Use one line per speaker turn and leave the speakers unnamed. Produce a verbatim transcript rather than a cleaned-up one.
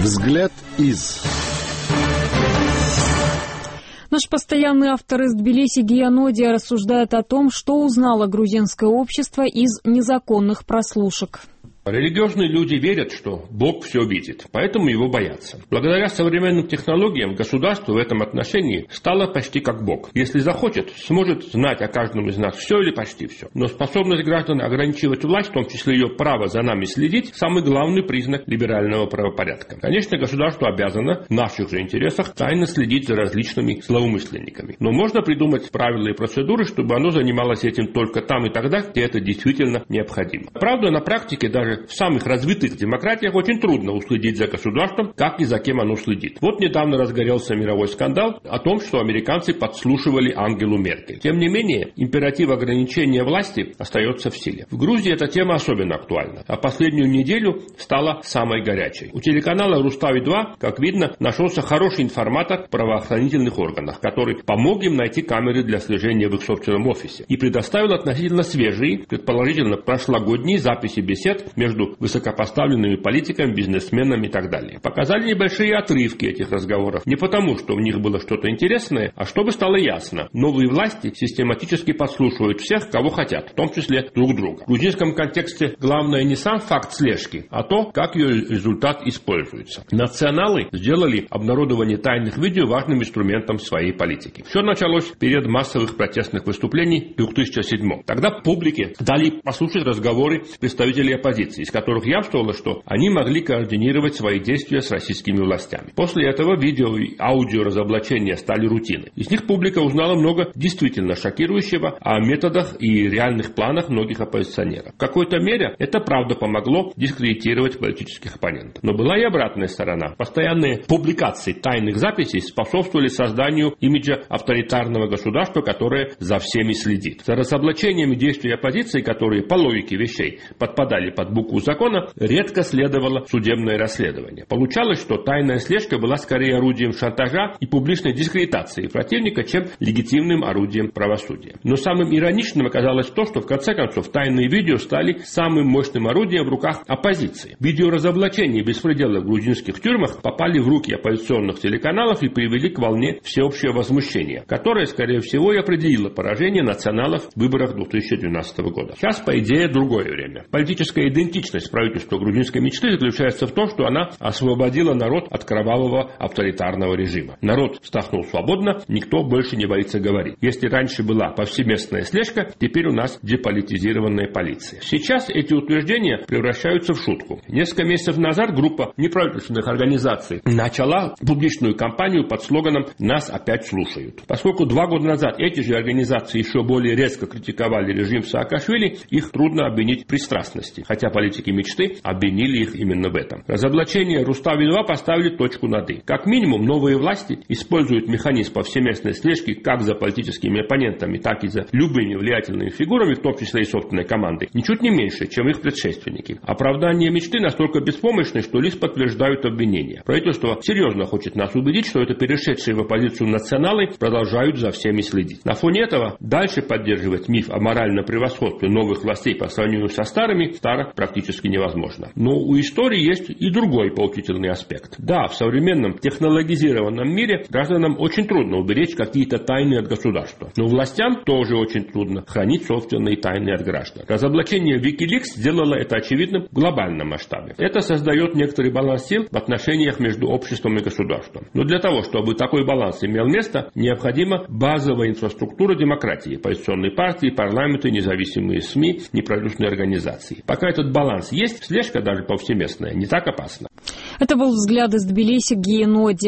Взгляд из...
Наш постоянный автор из Тбилиси Гия Нодия рассуждает о том, что узнало грузинское общество из незаконных прослушек.
Религиозные люди верят, что Бог все видит, поэтому его боятся. Благодаря современным технологиям государство в этом отношении стало почти как Бог. Если захочет, сможет знать о каждом из нас все или почти все. Но способность граждан ограничивать власть, в том числе ее право за нами следить, самый главный признак либерального правопорядка. Конечно, государство обязано в наших же интересах тайно следить за различными злоумышленниками. Но можно придумать правила и процедуры, чтобы оно занималось этим только там и тогда, где это действительно необходимо. Правда, на практике даже в самых развитых демократиях очень трудно уследить за государством, как и за кем оно следит. Вот недавно разгорелся мировой скандал о том, что американцы подслушивали Ангелу Меркель. Тем не менее, императив ограничения власти остается в силе. В Грузии эта тема особенно актуальна, а последнюю неделю стала самой горячей. У телеканала Рустави два, как видно, нашелся хороший информатор в правоохранительных органах, который помог им найти камеры для слежения в их собственном офисе и предоставил относительно свежие, предположительно прошлогодние записи бесед между высокопоставленными политиками, бизнесменами и так далее. Показали небольшие отрывки этих разговоров. Не потому, что в них было что-то интересное, а чтобы стало ясно. Новые власти систематически подслушивают всех, кого хотят, в том числе друг друга. В грузинском контексте главное не сам факт слежки, а то, как ее результат используется. Националы сделали обнародование тайных видео важным инструментом своей политики. Все началось в период массовых протестных выступлений две тысячи седьмого. Тогда публике дали послушать разговоры представителей оппозиции, из которых явствовало, что они могли координировать свои действия с российскими властями. После этого видео и аудио разоблачения стали рутиной. Из них публика узнала много действительно шокирующего о методах и реальных планах многих оппозиционеров. В какой-то мере это правда помогло дискредитировать политических оппонентов. Но была и обратная сторона. Постоянные публикации тайных записей способствовали созданию имиджа авторитарного государства, которое за всеми следит. За разоблачениями действий оппозиции, которые по логике вещей подпадали под букву закона, редко следовало судебное расследование. Получалось, что тайная слежка была скорее орудием шантажа и публичной дискредитации противника, чем легитимным орудием правосудия. Но самым ироничным оказалось то, что в конце концов тайные видео стали самым мощным орудием в руках оппозиции. Видео разоблачений беспредела в грузинских тюрьмах попали в руки оппозиционных телеканалов и привели к волне всеобщего возмущения, которое, скорее всего, и определило поражение националов в выборах две тысячи двенадцатого года. Сейчас, по идее, другое время. Политическая идентичность правительства грузинской мечты заключается в том, что она освободила народ от кровавого авторитарного режима. Народ вздохнул свободно, никто больше не боится говорить. Если раньше была повсеместная слежка, теперь у нас деполитизированная полиция. Сейчас эти утверждения превращаются в шутку. Несколько месяцев назад группа неправительственных организаций начала публичную кампанию под слоганом «Нас опять слушают». Поскольку два года назад эти же организации еще более резко критиковали режим Саакашвили, их трудно обвинить в пристрастности, хотя политики мечты обвинили их именно в этом. Разоблачение Рустави два поставили точку над «и». Как минимум, новые власти используют механизм повсеместной слежки как за политическими оппонентами, так и за любыми влиятельными фигурами, в том числе и собственной командой, ничуть не меньше, чем их предшественники. Оправдания мечты настолько беспомощны, что лишь подтверждают обвинения. Правительство серьезно хочет нас убедить, что это перешедшие в оппозицию националы продолжают за всеми следить. На фоне этого дальше поддерживать миф о моральном превосходстве новых властей по сравнению со старыми стало практически невозможно. Но у истории есть и другой поучительный аспект. Да, в современном технологизированном мире гражданам очень трудно уберечь какие-то тайны от государства. Но властям тоже очень трудно хранить собственные тайны от граждан. Разоблачение Wikileaks сделало это очевидным в глобальном масштабе. Это создает некоторый баланс сил в отношениях между обществом и государством. Но для того, чтобы такой баланс имел место, необходима базовая инфраструктура демократии, оппозиционные партии, парламенты, независимые СМИ, неправительственные организации. Пока этот баланс есть, слежка даже повсеместная не так опасна.
Это был взгляд из Тбилиси Гии Нодия.